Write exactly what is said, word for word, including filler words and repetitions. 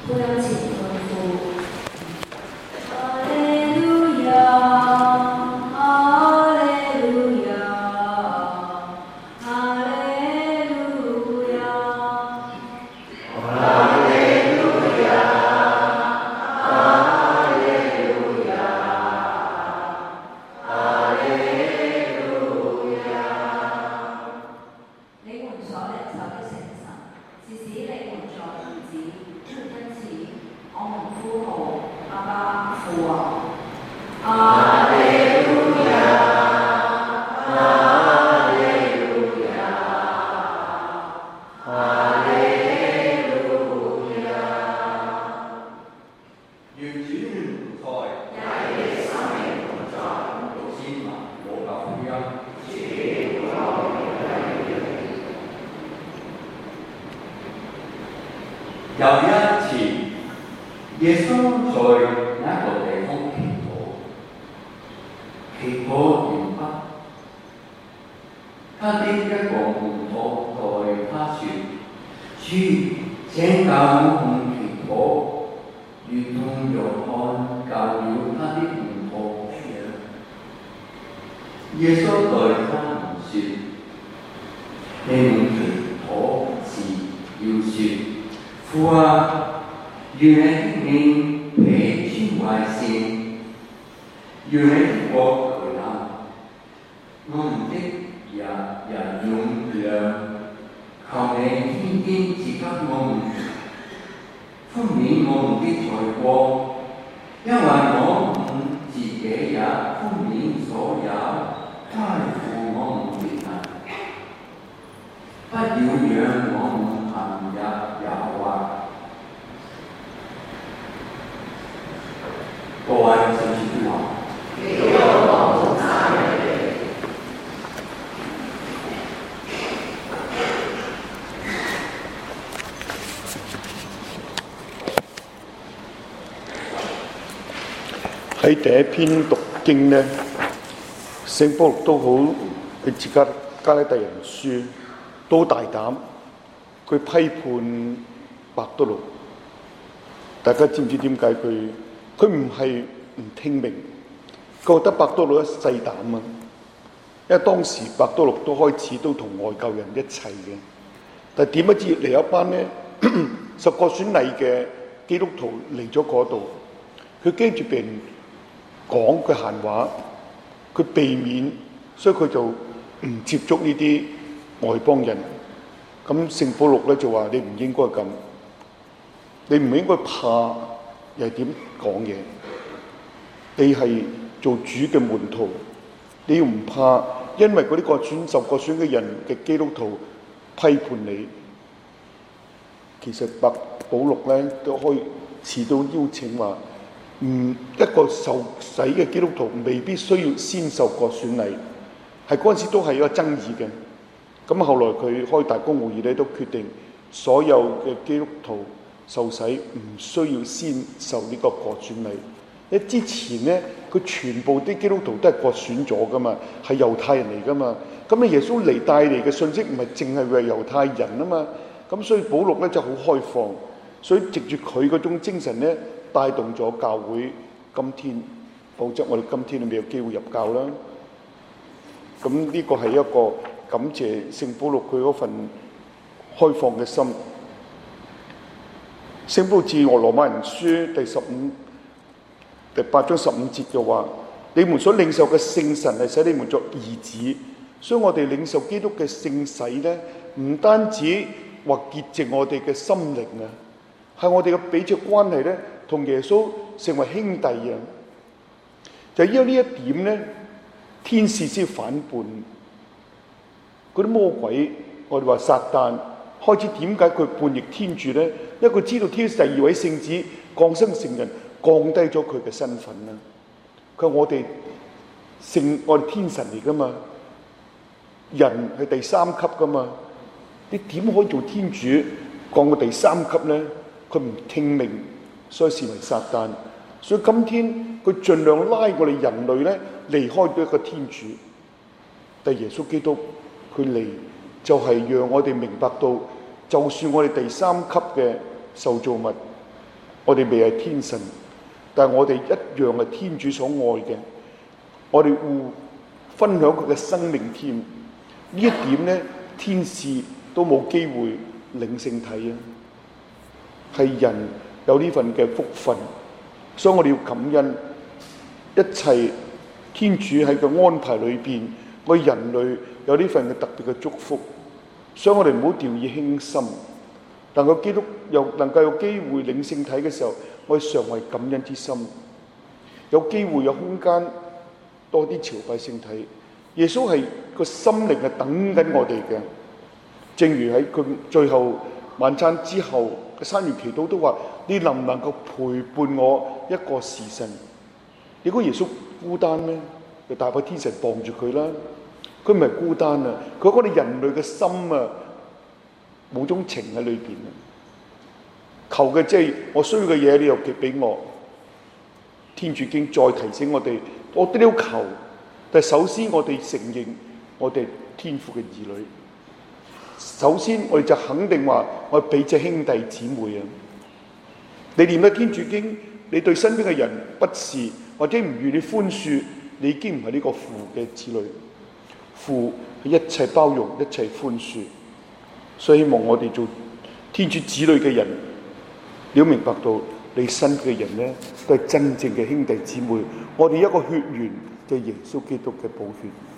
福音前吩咐。哈利路亞，哈利路亞，哈利路亞，哈利路亞，哈利路亞，哈利路亞。你們所領受的聖神，是使你們作兒子，因此我們呼號阿爸父啊！哈利路亞，哈利路亞，哈利路亞。 願主同在， 也與你生命同在。 讀先文我嘅福音。 主我有一次，耶穌在一個地方祈禱，祈禱完畢，他的一個門徒對他說：主，請教我們祈禱，如同約翰教了他的門徒一樣。耶穌對他們說：你們祈禱時要說：父啊，願你的名被尊為聖，願你的國來臨，我們的日日用糧，求你天天賜給我們，寬免我們的罪過，因為我們自己也寬免所有虧負我們的人，不要讓我們陷入誘惑。各位聖主的話， 你有我同參與。 喺第一篇讀經呢，聖保祿都好，佢自家加拉太人書都大膽，佢批判伯多祿。大家知唔知點解佢？佢唔係唔聽明，覺得伯多祿一細膽啊！因為當時伯多祿都開始都同外教人一齊嘅，但係點不知嚟一班呢十個選禮嘅基督徒嚟咗嗰度，佢驚住被人講佢閒話，佢避免，所以佢就唔接觸呢啲外邦人。咁聖保祿咧就話：你唔應該咁，你唔應該怕。又係點講嘢？你係做主嘅門徒，你要唔怕，因為嗰啲個選受個選嘅人嘅基督徒批判你。其實伯保祿咧都開始到邀請話，唔一個受洗嘅基督徒未必需要先受個選禮，係嗰陣時都係一個爭議嘅。咁後來佢開大公會議咧，都決定所有嘅基督徒受洗唔需要先受呢個割選禮，因為之前咧佢全部啲基督徒都係割選咗噶嘛，係猶太人嚟噶嘛。咁你耶穌嚟帶嚟嘅信息唔係淨係為猶太人啊嘛。咁所以保祿咧就好開放，所以藉住佢嗰種精神咧，帶動咗教會今天，否則我哋今天都未有機會入教啦。咁呢個係一個感謝聖保祿佢嗰份開放嘅心。聖保祿致俄羅馬人書第十五、第八章十五節嘅話：你們所領受嘅聖神係使你們作兒子，所以我哋領受基督嘅聖洗咧，唔單止話潔淨我哋嘅心靈啊，係我哋嘅彼此關係咧，同耶穌成為兄弟啊！就因為呢一點咧，天使先反叛，嗰啲魔鬼，我哋話撒旦。開始點解佢叛逆天主咧？因為佢知道天第二位聖子降生成人，降低咗佢嘅身份啦。佢話我哋聖，我哋天神嚟噶嘛，人係第三級噶嘛，你點可以做天主降到第三級咧？佢唔聽命，所以視為撒旦。所以今天佢盡量拉我哋人類咧離開咗一個天主，但耶穌基督佢嚟就係讓我哋明白到，就算我哋第三級嘅受造物， 我哋未係天神，但係我哋一樣係天主所愛嘅，我哋互分享佢嘅生命添。呢一點咧，天使都冇機會領聖體啊，係人有呢份嘅福分，所以我哋要感恩一切天主喺個安排裏邊，我哋人類有呢份嘅特別嘅祝福，所以我哋唔好掉以輕心。能夠基督又能夠有機會領聖體嘅時候，我哋常為感恩之心，有機會有空間多啲朝拜聖體。耶穌係個心靈係等緊我哋嘅，正如喺佢最後晚餐之後嘅山園祈禱都話：你能唔能夠陪伴我一個時辰？你估耶穌孤單咩？就大把天神傍住佢啦，佢唔係孤單啊！佢覺得人類嘅心啊，冇種情喺裏邊啊！求嘅即係我需要嘅嘢，你又給俾我。天主經再提醒我哋，我都要求，但係首先我哋承認我哋天父嘅兒女。首先我哋就肯定話，我哋彼此兄弟姊妹啊！你念得天主經，你對身邊嘅人不是或者唔願意寬恕，你已經唔係呢個父嘅子女。父係一切包容，一切寬恕。所以希望我哋做天主子女嘅人，你要明白到你身邊嘅人咧，都係真正嘅兄弟姊妹。我哋一個血緣就係耶穌基督嘅寶血。